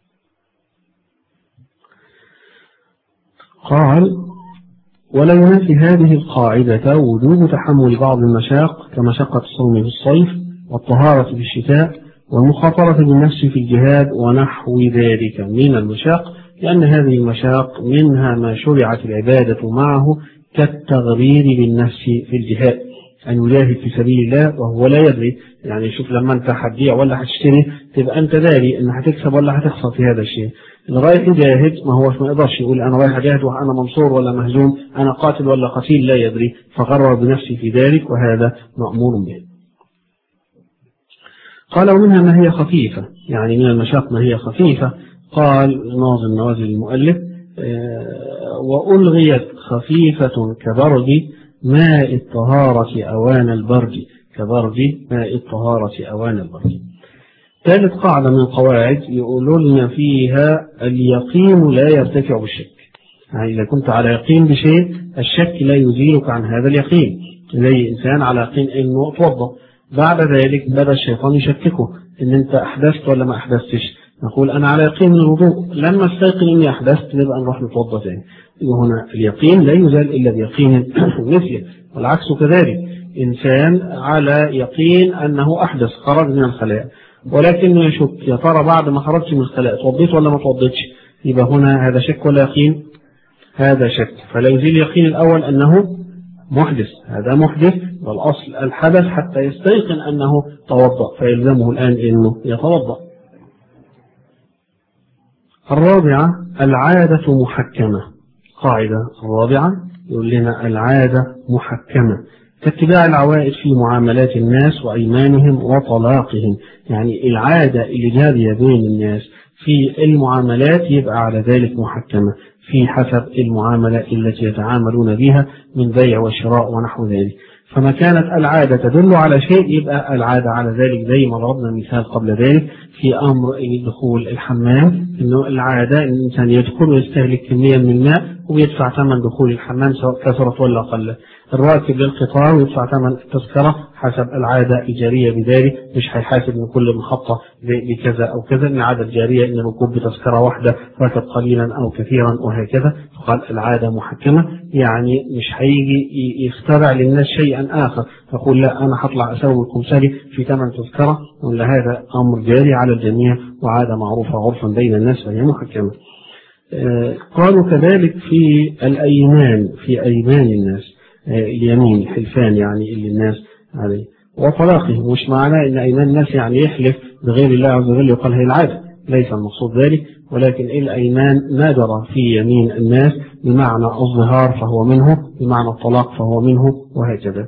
قال ولا ينافي هذه القاعدة وجوب تحمل بعض المشاق كمشقة الصوم في الصيف والطهارة في الشتاء والمخاطرة بالنفس في الجهاد ونحو ذلك من المشاق، لأن هذه المشاق منها ما شرعت العبادة معه كالتغرير بالنفس في الجهاد، أن يجاهد في سبيل الله وهو لا يدري. يعني شوف لما أنت هتبيع ولا هتشتري تبقى أنت داري أن هتكسب ولا هتخسر في هذا الشيء. اللي رايح يجاهد ما هوش ما يقدرش يقول أنا رايح أجاهد وأنا منصور ولا مهزوم، أنا قاتل ولا قتيل، لا يدري، فغرر بنفسه في ذلك وهذا مأمور به. قال ومنها ما هي خفيفة، يعني من المشاق ما هي خفيفة. قال ناظم نوازل المؤلف وألغيت خفيفة كبرد ماء الطهارة أوان البرد كبرد ماء الطهارة أوان البرد. ثالث قاعدة من القواعد يقولون فيها اليقين لا يرتفع بالشك. يعني إذا كنت على يقين بشيء الشك لا يزيلك عن هذا اليقين. زي إنسان على يقين إنه توضأ، بعد ذلك بدأ الشيطان يشككه إن أنت أحدثت ولا ما أحدثتش، نقول أنا على يقين من الوضوء، لما استيقن إني أحدثت نبقى نروح نتوضأ تاني. هنا اليقين لا يزال إلا بيقين مثله، والعكس كذلك. إنسان على يقين أنه أحدث خرج من الخلاء ولكنه يشك يا ترى بعد ما خرجت من الخلاء توضيت ولا ما توضيتش، يبقى هنا هذا شك ولا يقين؟ هذا شك، فلا يزيل اليقين الأول أنه محدث، هذا محدث والأصل الحدث حتى يستيقن أنه توضأ فيلزمه الآن أنه يتوضأ. الرابعة العادة محكمة. قاعدة الرابعة يقول لنا العادة محكمة كاتباع العوائد في معاملات الناس وأيمانهم وطلاقهم. يعني العادة اللي جارية بين الناس في المعاملات يبقى على ذلك محكمة في حسب المعاملة التي يتعاملون بها من بيع وشراء ونحو ذلك. فما كانت العادة تدل على شيء يبقى العادة على ذلك، زي ما ضربنا مثال قبل ذلك في أمر دخول الحمام، إنه العادة إن الإنسان يدخل ويستهلك كمية من الماء ويدفع ثمن دخول الحمام سواء كثرت ولا قلت. الراكب للقطار ويدفع ثمن التذكرة حسب العادة الجارية بذلك، مش هيحاسب من كل محطة بكذا أو كذا. العادة الجارية إن الركوب بتذكرة واحدة راكب قليلا أو كثيرا وهكذا. فقال العادة محكمة، يعني مش هيجي يخترع للناس شيئا آخر فقول لا أنا هطلع أسوي الكمساري في ثمن تذكرة، ولا هذا أمر جاري على الجميع وعادة معروفة عرفا بين الناس فهي محكمة. آه قالوا كذلك في الأيمان، في أيمان الناس آه اليمين الحلفان يعني اللي الناس عليه، وطلاقهم. مش معناه ان ايمان الناس يعني يحلف بغير الله عز وجل يقال هي العادة، ليس المقصود ذلك، ولكن الايمان نادر في يمين الناس بمعنى الظهار فهو منه، بمعنى الطلاق فهو منه وهكذا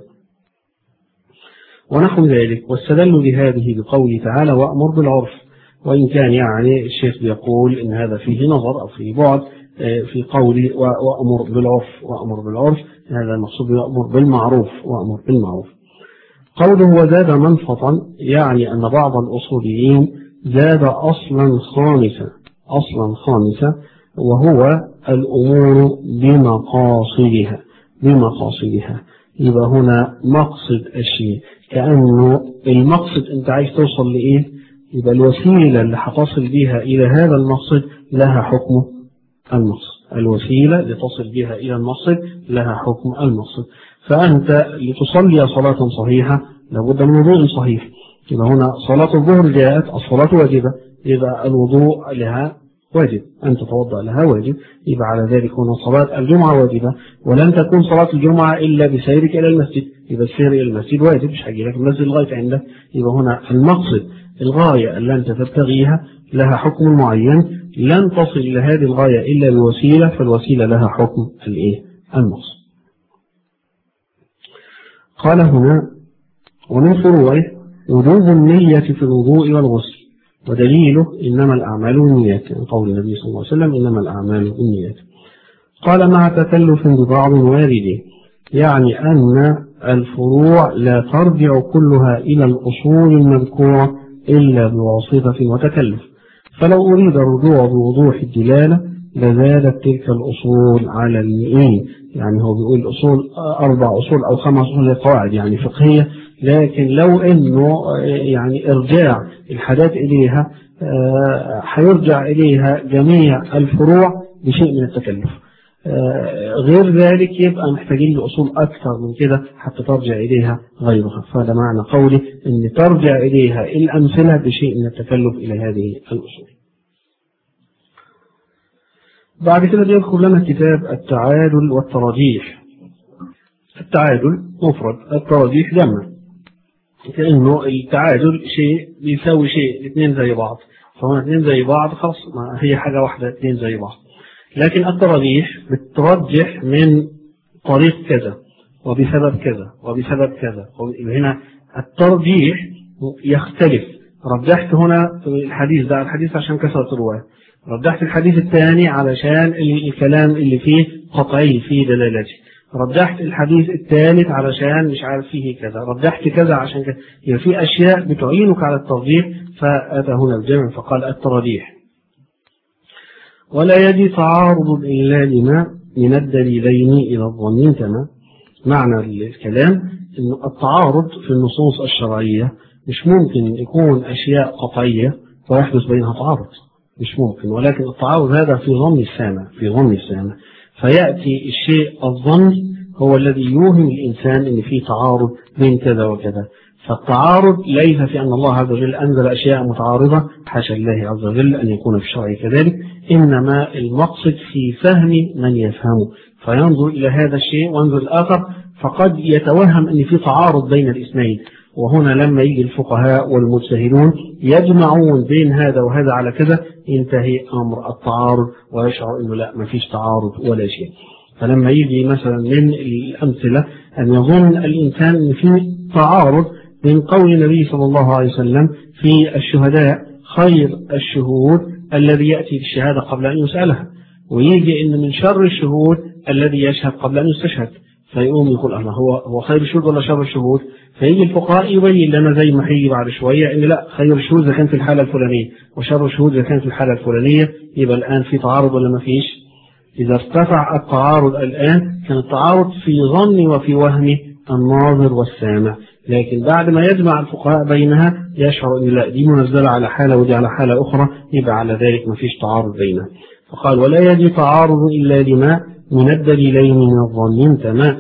ونحو ذلك. واستدلوا لهذه بقوله تعالى وأمر بالعرف، وإن كان يعني الشيخ بيقول إن هذا فيه نظر أو فيه بعد في قوله وأمر بالعرف. وأمر بالعرف هذا المقصود وأمر بالمعروف، وأمر بالمعروف. قوله وزاد منفطا يعني أن بعض الأصوليين زاد أصلا خامسا، أصلا خامسا وهو الأمور بمقاصدها، بمقاصدها. يبقى هنا مقصد الشيء، كأنه المقصد أنت عايز توصل لإيه، يبقى الوسيلة اللي هتصل بها إلى هذا المقصد لها حكم المقصد، الوسيلة لتصل بها إلى المقصد لها حكم المقصد. فأنت لتصلي صلاة صحيحة لابد من وضوء صحيح. يبقى هنا صلاة الظهر جاءت الصلاة واجبة، يبقى الوضوء لها واجب، أن تتوضأ لها واجب. يبقى على ذلك هنا صلاة الجمعة واجبة، ولن تكون صلاة الجمعة إلا بسيرك إلى المسجد، يبقى السير إلى المسجد واجب، مش هجي لك المسجد لغاية عندك. يبقى هنا المقصد الغاية اللي أنت تبتغيها لها حكم معين، لن تصل إلى هذه الغاية إلا بوسيلة، فالوسيلة لها حكم الإيه؟ المقصد. قال هنا ومن فروعه وجوب النية في الوضوء والغسل، ودليله إنما الأعمال بالنيات، يعني قول النبي صلى الله عليه وسلم إنما الأعمال بالنيات. قال مع تكلف ببعض واردين، يعني أن الفروع لا ترجع كلها إلى الأصول المذكورة إلا بواسطة وتكلف، فلو أريد الرجوع بوضوح الدلالة لزالت تلك الأصول على المئين. يعني هو بيقول أصول أربع أصول أو خمس أصول قواعد يعني فقهية، لكن لو أنه يعني إرجاع الحاجات إليها حيرجع إليها جميع الفروع بشيء من التكلف، غير ذلك يبقى محتاجين لأصول أكثر من كده حتى ترجع إليها غيرها. فهذا معنى قولي أن ترجع إليها الأمثلة بشيء من التكلف إلى هذه الأصول. بعد كده بيذكر لنا كتاب التعادل والترجيح. التعادل مفرد، الترجيح جمع، كأنه التعادل شيء بيساوي شيء، الاثنين زي بعض، فهنا اثنين زي بعض خلاص ما هي حاجة واحدة اثنين زي بعض. لكن الترجيح بترجح من طريق كذا وبسبب كذا وبسبب كذا. هنا الترجيح يختلف رجحت هنا الحديث ده الحديث عشان كثرة الرواية، رجحت الحديث الثاني علشان الكلام اللي فيه قطعي فيه دلالته، رجحت الحديث الثالث علشان مش عارف فيه كذا، رجحت كذا عشان كذا. يعني في أشياء بتعينك على الترجيح، فأتى هنا الجمع فقال الترجيح. ولا يجي تعارض إلا لما من الدليلين إلى الظن انتمى. معنى الكلام أن التعارض في النصوص الشرعية مش ممكن يكون أشياء قطعية ويحدث بينها تعارض، مش ممكن، ولكن التعارض هذا في ظن السامع، في ظن السامع فيأتي الشيء الظن هو الذي يوهم الإنسان أن فيه تعارض بين كذا وكذا. فالتعارض ليس في أن الله عز وجل أنزل أشياء متعارضة، حاشا الله عز وجل أن يكون في الشرع كذلك، إنما المقصد في فهم من يفهمه فينظر إلى هذا الشيء وينظر الآخر، فقد يتوهم أن في تعارض بين الاثنين. وهنا لما يجي الفقهاء والمجتهدون يجمعون بين هذا وهذا على كذا ينتهي أمر التعارض ويشعر أنه لا ما فيش تعارض ولا شيء. فلما يجي مثلا من الأمثلة أن يظن الإنسان أن في تعارض من قول النبي صلى الله عليه وسلم في الشهداء خير الشهود الذي يأتي بالشهادة قبل أن يسألها، ويجي أن من شر الشهود الذي يشهد قبل أن يستشهد، فيقوم يقول الله هو هو خير الشهود ولا شر الشهود؟ فيجي الفقهاء يبين لنا زي ما هيجي بعد شوية ان لا، خير الشهود اذا كان في الحالة الفلانية وشر الشهود اذا كان في الحالة الفلانية، يبقى الآن في تعارض ولا ما فيش؟ إذا ارتفع التعارض الآن كان التعارض في ظن وفي وهم الناظر والسامع، لكن بعد ما يجمع الفقهاء بينها يشعر ان لا دي منزلة على حالة ودي على حالة أخرى، يبقى على ذلك ما فيش تعارض بينها. فقال ولا يجي تعارض إلا لما من الدليلين من الظن انتمى،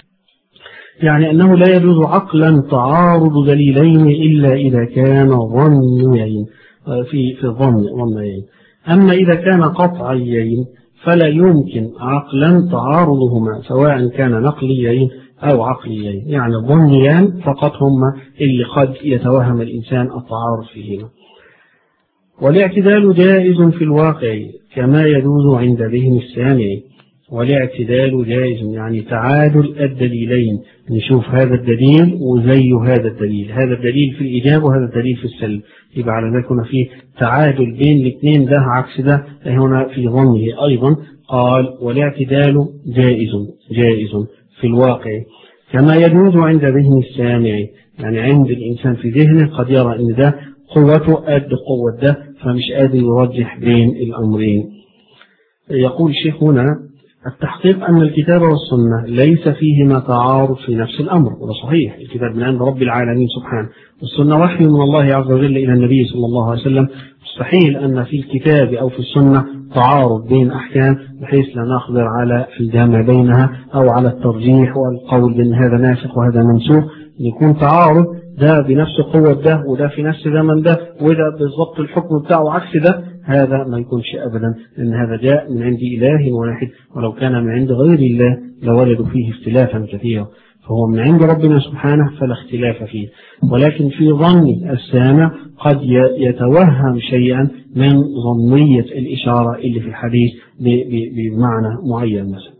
يعني أنه لا يجوز عقلا تعارض دليلين إلا إذا كان ظنيين في في الظن ظنيين، أما إذا كان قطعيين فلا يمكن عقلا تعارضهما سواء كان نقليين أو عقليين، يعني الظنيان فقط هما اللي قد يتوهم الإنسان التعارض فيهما. والاعتدال جائز في الواقع كما يجوز عند ذهن السامع، والاعتدال جائز يعني تعادل الدليلين، نشوف هذا الدليل وزي هذا الدليل، هذا الدليل في الإيجاب وهذا الدليل في السلب، يبقى على ذلك هنا في تعادل بين الاثنين، ده عكس ده، هنا في ظنه أيضا. قال والاعتدال جائز جائز في الواقع كما يجوز عند ذهن السامع، يعني عند الإنسان في ذهنه قد يرى أن ده قوته قد قوة ده فمش قادر يرجح بين الأمرين. يقول الشيخ هنا التحقيق أن الكتاب والسنة ليس فيهما تعارض في نفس الأمر، وده صحيح، الكتاب من عند رب العالمين سبحانه، والسنة وحي من الله عز وجل إلى النبي صلى الله عليه وسلم، مستحيل أن في الكتاب أو في السنة تعارض بين أحكام بحيث لا نقدر على الجمع بينها أو على الترجيح والقول بأن هذا ناسخ وهذا منسوخ، يكون تعارض ده بنفس قوة ده وده في نفس زمن ده وده بالضبط الحكم بتاعه عكس ده، هذا ما يكونش أبدا، لأن هذا جاء من عند إله واحد، ولو كان من عند غير الله لوجدوا فيه اختلافا كثيرا، فهو من عند ربنا سبحانه فلا اختلاف فيه. ولكن في ظن السامع قد يتوهم شيئا من ظنية الإشارة اللي في الحديث بمعنى معين. مثلا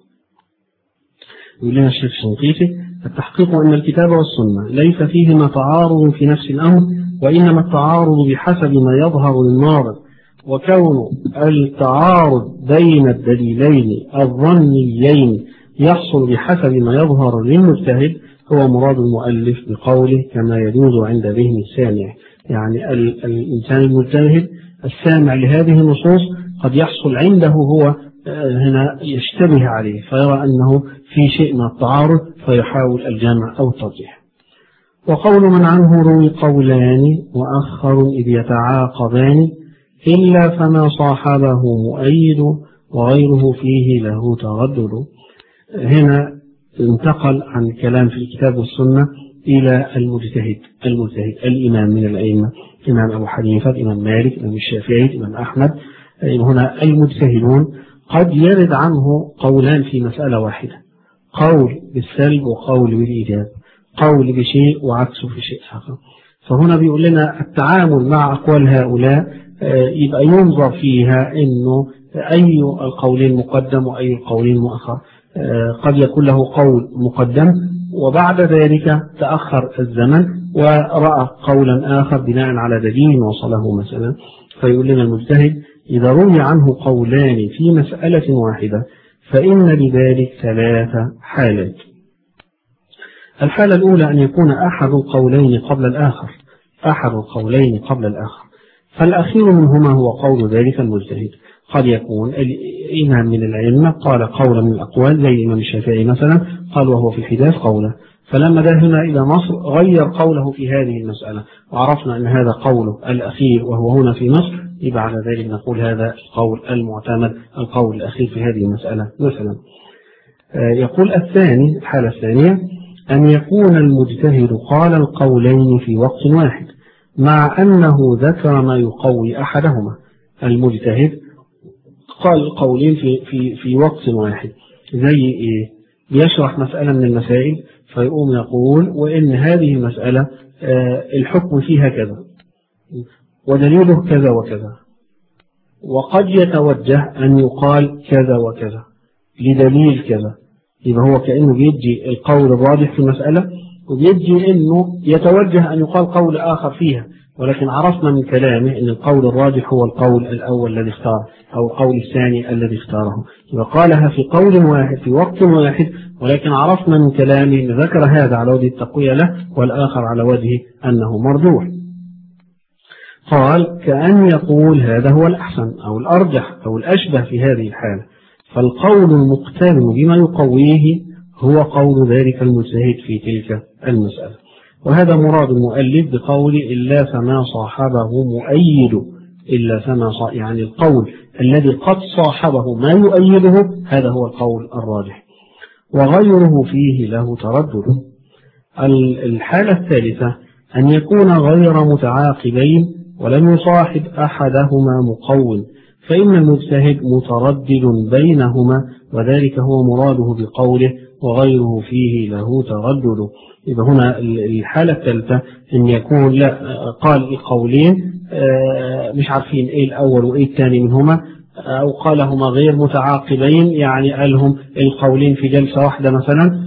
يقول لنا الشيخ الشنقيطي التحقيق أن الكتاب والسنة ليس فيهما تعارض في نفس الأمر، وإنما التعارض بحسب ما يظهر للناظر، وكون التعارض بين الدليلين الظنيين يحصل بحسب ما يظهر للمجتهد هو مراد المؤلف بقوله كما يجوز عند ذهن السامع، يعني الإنسان المجتهد السامع لهذه النصوص قد يحصل عنده هو هنا يشتبه عليه فيرى أنه في شيء من التعارض فيحاول الجمع أو الترجيح. وقول من عنه روي قولان وأخر إذ يتعاقبان إلا فما صاحبه مؤيد وغيره فيه له تردد. هنا انتقل عن كلام في الكتاب والسنة إلى المجتهد المجتهد الإمام من الأئمة، إمام أبو حنيفة، الإمام مالك، الإمام الشافعي، الإمام أحمد. هنا المجتهدون قد يرد عنه قولان في مسألة واحدة، قول بالسلب وقول بالإيجاب، قول بشيء وعكسه في شيء آخر. فهنا بيقول لنا التعامل مع أقوال هؤلاء يبقى ينظر فيها إنه أي القولين مقدم وأي القولين مؤخر. قد يكون له قول مقدم وبعد ذلك تأخر الزمن ورأى قولا آخر بناء على دليل وصله مثلا، فيقول لنا المجتهد إذا روي عنه قولان في مسألة واحدة فإن بذلك ثلاث حالات. الحالة الأولى أن يكون أحد القولين قبل الآخر أحد القولين قبل الآخر فالأخير منهما هو قول ذلك المجتهد. قد يكون الإمام من العلم قال قولا من الأقوال زي الإمام الشافعي مثلا، قال وهو في الحجاز قوله، فلما ذهبنا إلى مصر غير قوله في هذه المسألة وعرفنا أن هذا قوله الأخير وهو هنا في مصر، يبقى على ذلك نقول هذا القول المعتمد القول الأخير في هذه المسألة مثلا. يقول الثاني الحالة الثانية أن يكون المجتهد قال القولين في وقت واحد مع أنه ذكر ما يقوي أحدهما. المجتهد قال القولين في, في, في وقت واحد زي إيه؟ بيشرح مسألة من المسائل فيقوم يقول وإن هذه المسألة آه الحكم فيها كذا ودليله كذا وكذا، وقد يتوجه أن يقال كذا وكذا لدليل كذا، يبقى هو كأنه بيدي القول الراجح في المسألة وبيدي أنه يتوجه أن يقال قول آخر فيها، ولكن عرفنا من كلامه أن القول الراجح هو القول الأول الذي اختار أو القول الثاني الذي اختاره، يبقى قالها في قول واحد في وقت واحد، ولكن عرفنا من كلامه أن ذكر هذا على وجه التقوية له والآخر على وجه أنه مرجوح. قال كأن يقول هذا هو الأحسن أو الأرجح أو الأشبه في هذه الحالة، فالقول المقترن بما يقويه هو قول ذلك المجتهد في تلك المسألة. وهذا مراد المؤلف بقول إلا فما صاحبه مؤيد إلا فما صاحبه، يعني القول الذي قد صاحبه ما يؤيده هذا هو القول الراجح، وغيره فيه له تردد. الحالة الثالثة أن يكون غير متعاقبين ولم يصاحب أحدهما مقول، فإن المجتهد متردد بينهما وذلك هو مراده بقوله وغيره فيه له تردد. إذا هنا الحالة الثالثة أن يكون لا قال قولين مش عارفين إيه الأول وإيه الثاني منهما، أو قالهما غير متعاقبين يعني قالهم القولين في جلسة واحدة مثلا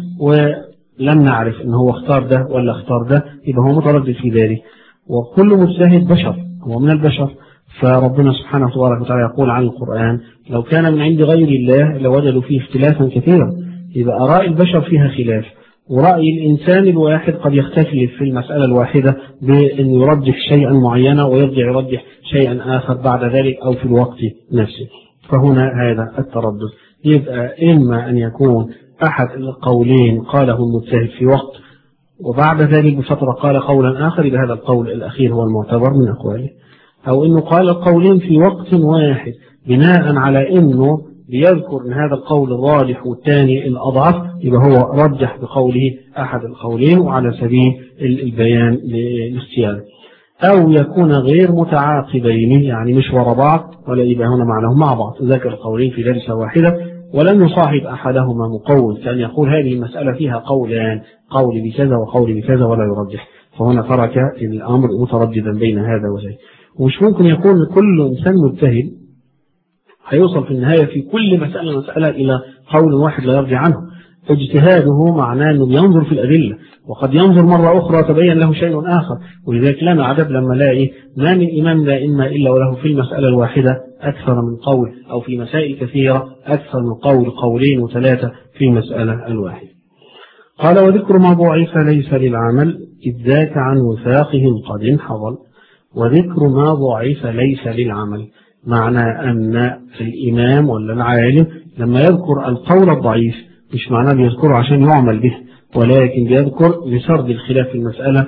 ولم نعرف أنه هو اختار ده ولا اختار ده، يبقى هو متردد في ذلك. وكل مجتهد بشر هو من البشر، فربنا سبحانه وتعالى يقول عن القرآن لو كان من عند غير الله لوجدوا فيه اختلافا كثيرا، يبقى آراء البشر فيها خلاف، ورأي الإنسان الواحد قد يختلف في المسألة الواحدة بأن يرجح شيئا معينا ويرجع يرجح شيئا آخر بعد ذلك أو في الوقت نفسه، فهنا هذا التردد. يبقى إما أن يكون أحد القولين قاله المجتهد في وقت وبعد ذلك بفترة قال قولا آخر، يبقى هذا القول الأخير هو المعتبر من أقواله، أو أنه قال القولين في وقت واحد بناء على أنه بيذكر من هذا القول الراجح والثاني الأضعف، يبقى هو رجح بقوله أحد القولين وعلى سبيل البيان للاختيار. أو يكون غير متعاقبين يعني مش وراء بعض ولا يبقى هنا معناهم مع بعض، ذكر القولين في جلسة واحدة ولم يصاحب أحدهما مقول، كان يقول هذه المسألة فيها قولان قول بكذا وقول بكذا ولا يرجح، فهنا ترك الأمر مترددا بين هذا وذاك. ومش ممكن يكون كل إنسان مجتهد هيوصل في النهاية في كل مسألة مسألة إلى قول واحد لا يرجع عنه. اجتهاده معناه أنه ينظر في الأدلة، وقد ينظر مرة أخرى تبين له شيء آخر، ولذلك لنا عجب لما لاقي ما من إمام لا إما إلا وله في المسألة الواحدة أكثر من قول، أو في مسائل كثيرة أكثر من قول قولين وثلاثة في المسألة الواحدة. قال وذكر ما ضعف ليس للعمل إذ ذاك عن وثاقهم قد انحضل. وذكر ما ضعف ليس للعمل معنى أن الإمام ولا العالم لما يذكر القول الضعيف مش معناه بيذكره عشان يعمل به، ولكن بيذكر لسرد الخلاف في المسألة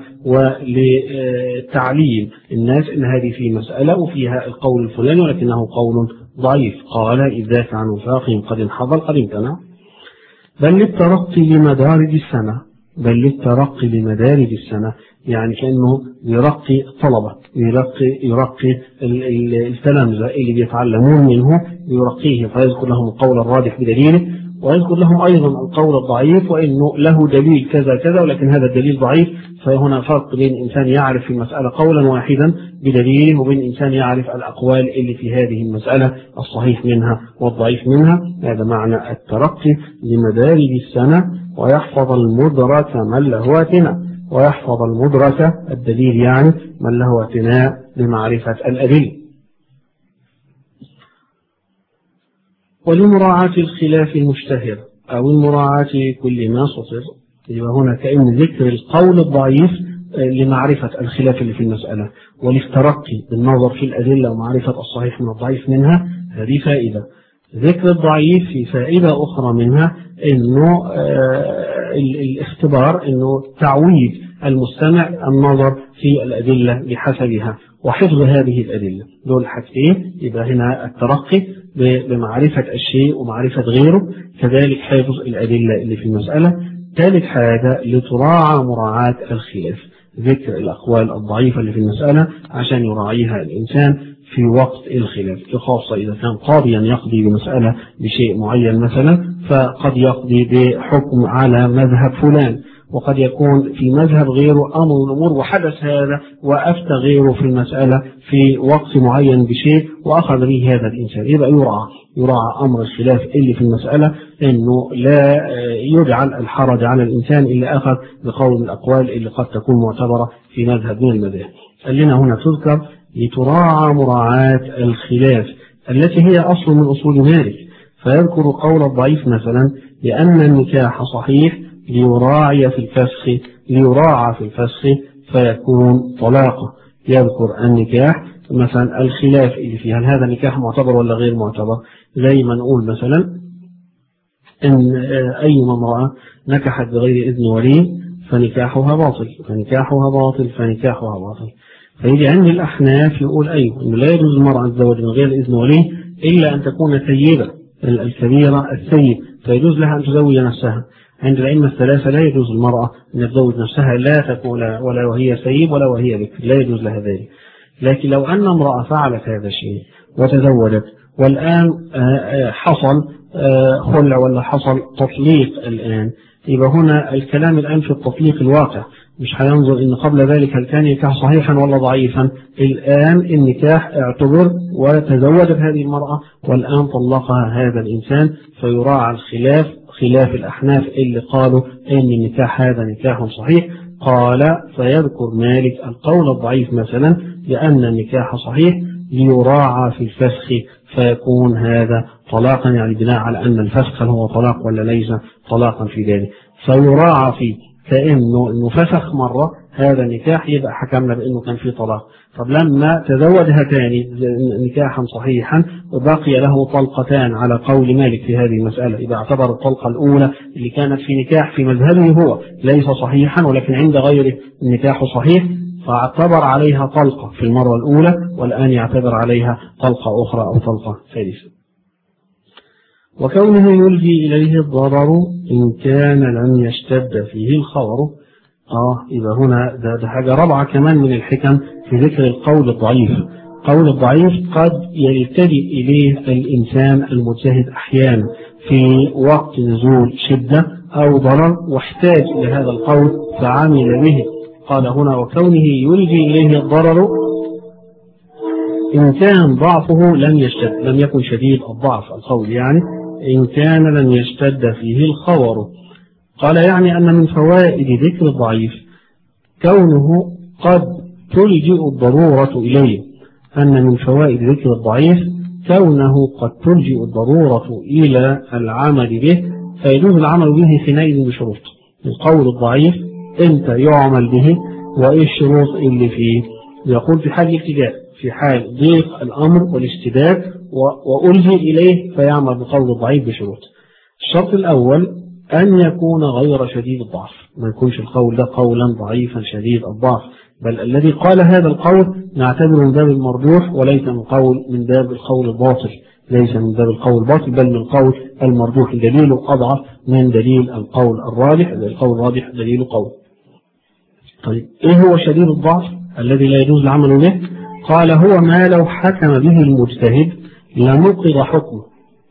ولتعليم الناس إن هذه في مسألة وفيها القول الفلاني ولكنه قول ضعيف. قال إذ ذاك عن وثاقهم قد انحضر قد امتنع. بل للترقي لمدارج السنة بل للترقي لمدارج السنة يعني كأنه يرقي طلبة يرقي, يرقي التلامذة اللي بيتعلمون منه يرقيه فيذكر لهم القول الراجح بدليله، ويذكر لهم أيضا القول الضعيف وإنه له دليل كذا كذا ولكن هذا الدليل ضعيف. فهنا فرق بين إنسان يعرف في المسألة قولا واحدا بدليل وبين إنسان يعرف الأقوال اللي في هذه المسألة الصحيح منها والضعيف منها. هذا معنى الترقي لمدارج السنة. ويحفظ المدرك من له اعتناء، ويحفظ المدرك الدليل يعني من له اعتناء بمعرفة الأدلة. ولمراعاة الخلاف المشتهر أو المراعاة كل ما سطر، يبقى هنا كأن ذكر القول الضعيف لمعرفة الخلاف اللي في المسألة وللترقي بالنظر في الأدلة ومعرفة الصحيح من الضعيف منها. هذه فائدة. ذكر الضعيف في فائدة أخرى منها إنه الاختبار، إنه تعويد المستمع النظر في الأدلة بحسبها وحفظ هذه الأدلة. دول حاجتين، يبقى هنا الترقي بمعرفة الشيء ومعرفة غيره، كذلك حفظ الأدلة اللي في المسألة. ثالث حاجة لتراعى مراعاة الخلاف، ذكر الأقوال الضعيفة اللي في المسألة عشان يراعيها الإنسان في وقت الخلاف، خاصة إذا كان قاضيا يقضي بمسألة بشيء معين مثلا، فقد يقضي بحكم على مذهب فلان، وقد يكون في مذهب غيره أمر الأمور وحدث هذا وأفتى غيره في المسألة في وقت معين بشيء وأخذ به هذا الإنسان. يبقى يراعى يراعى أمر الخلاف اللي في المسألة، إنه لا يجعل الحرج على الإنسان إلا أخذ بقول الأقوال اللي قد تكون معتبرة في مذهب من المذاهب. قال لنا هنا تذكر لتراعى مراعاة الخلاف التي هي أصل من أصول مالك، فيذكر قول الضعيف مثلا لأن النكاح صحيح ليراعي في الفسخ ليراعى في الفسخ فيكون طلاقه. يذكر النكاح مثلا الخلاف اللي فيه، هل هذا نكاح معتبر ولا غير معتبر؟ زي ما نقول مثلا إن أي امرأة نكحت بغير إذن ولي فنكاحها باطل فنكاحها باطل فنكاحها باطل. فيجي عند الأحناف يقول أيوه إنه لا يجوز المرأة الزواج من غير إذن ولي إلا أن تكون سيبة الكبيرة السيب، فيجوز لها أن تزوج نفسها. عند الأئمة الثلاثة لا يجوز المرأة أن تزوج نفسها لا تكون ولا وهي سيب ولا وهي بكر، لا يجوز لها ذلك. لكن لو أن امرأة فعلت هذا الشيء وتزوجت والآن حصل خلع ولا حصل تطليق الآن، يبقى هنا الكلام الآن في التطليق الواقع، مش هينظر إن قبل ذلك هل كان نكاح صحيحا ولا ضعيفا. الآن النكاح اعتبر وتزوجت هذه المرأة والآن طلقها هذا الإنسان، فيراعى الخلاف خلاف الأحناف اللي قالوا إن النكاح هذا نكاح صحيح. قال فيذكر مالك القول الضعيف مثلا لأن النكاح صحيح ليراعى في الفسخ فيكون هذا طلاقا، يعني بناء على أن الفسخ هو طلاق ولا ليس طلاقا في ذلك، فيراعى فيه كأنه إنه فسخ مرة هذا النكاح يبقى حكمنا بأنه كان فيه طلاق. طب لما تزوجها ثاني نكاحا صحيحا وبقي له طلقتان على قول مالك في هذه المسألة، إذا اعتبر الطلقة الأولى اللي كانت في نكاح في مذهبه هو ليس صحيحا ولكن عند غيره النكاح صحيح، فاعتبر عليها طلقة في المرة الأولى والآن يعتبر عليها طلقة أخرى أو طلقة ثالثة. وكونه يلجي إليه الضرر إن كان لم يشتد فيه الخبر. آه إذا هنا ده, ده حاجة رابعة كمان من الحكم في ذكر القول الضعيف. قول الضعيف قد يلتجئ إليه الإنسان المجتهد أحيانا في وقت نزول شدة أو ضرر واحتاج إلى هذا القول فعمل به. قال هنا وكونه يلجي إليه الضرر إن كان ضعفه لم يشتد، لم يكن شديد الضعف القول، يعني إن كان لم يشتد فيه الخبر. قال يعني أن من فوائد ذكر الضعيف كونه قد تلجئ الضرورة إليه، أن من فوائد ذكر الضعيف كونه قد تلجئ الضرورة إلى العمل به، فيجوز العمل به حينئذ بشروط. القول الضعيف أنت يعمل به وإيه الشروط اللي فيه؟ يقول في حال الالتجاء، في حال ضيق الأمر والاشتداد وألجئ إليه فيعمل بقول الضعيف بشروط. الشرط الأول أن يكون غير شديد الضعف، ما يكونش القول ده قولا ضعيفا شديد الضعف، بل الذي قال هذا القول نعتبره من باب المرجوح وليس من قول من باب القول الباطل، ليس من باب القول الباطل بل من القول المرجوح، دليله أضعف من دليل القول الراجح، القول الراجح دليل قول. طيب إيه هو شديد الضعف الذي لا يجوز العمل به؟ قال هو ما لو حكم به المجتهد لنقض حكمه،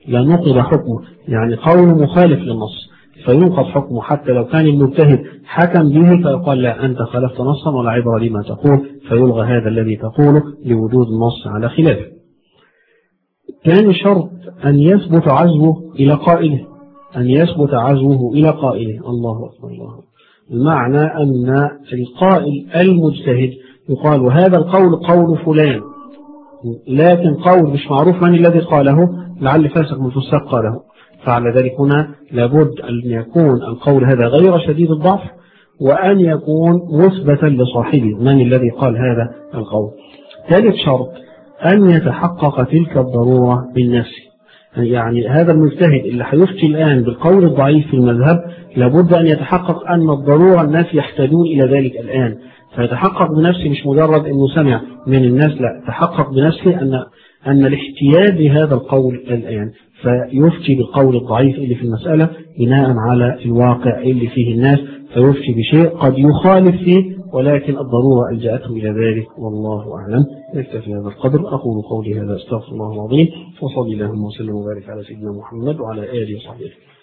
لنقض حكمه، يعني قول مخالف للنص فينقض حكمه حتى لو كان المجتهد حكم به فيقال لا أنت خالفت نصا ولا عبرة لما تقول، فيلغى هذا الذي تقوله لوجود النص على خلافه. ثاني شرط أن يثبت عزوه إلى قائله، أن يثبت عزوه إلى قائله. الله أكبر الله. المعنى أن القائل المجتهد يقال هذا القول قول فلان، لكن قول مش معروف من الذي قاله، لعل فاسق من فساق قاله، فعلى ذلك هنا لابد أن يكون القول هذا غير شديد الضعف، وأن يكون مثبتا لصاحبه من الذي قال هذا القول. ثالث شرط أن يتحقق تلك الضرورة بالنفس، يعني هذا المجتهد اللي هيفتي الآن بالقول الضعيف في المذهب لابد أن يتحقق أن الضرورة الناس يحتاجون إلى ذلك الآن، فيتحقق بنفسه مش مجرد أنه سمع من الناس، لا، تحقق بنفسه أن أن الاحتياج لهذا القول الآن، فيفتي بالقول الضعيف اللي في المسألة بناء على الواقع اللي فيه الناس، فيفتي بشيء قد يخالف فيه ولكن الضرورة ألجأته إلى ذلك، والله أعلم. نكتفي هذا القدر. أقول قولي هذا، أستغفر الله العظيم، وصلي اللهم وسلم وبارك على سيدنا محمد وعلى آله وصحبه.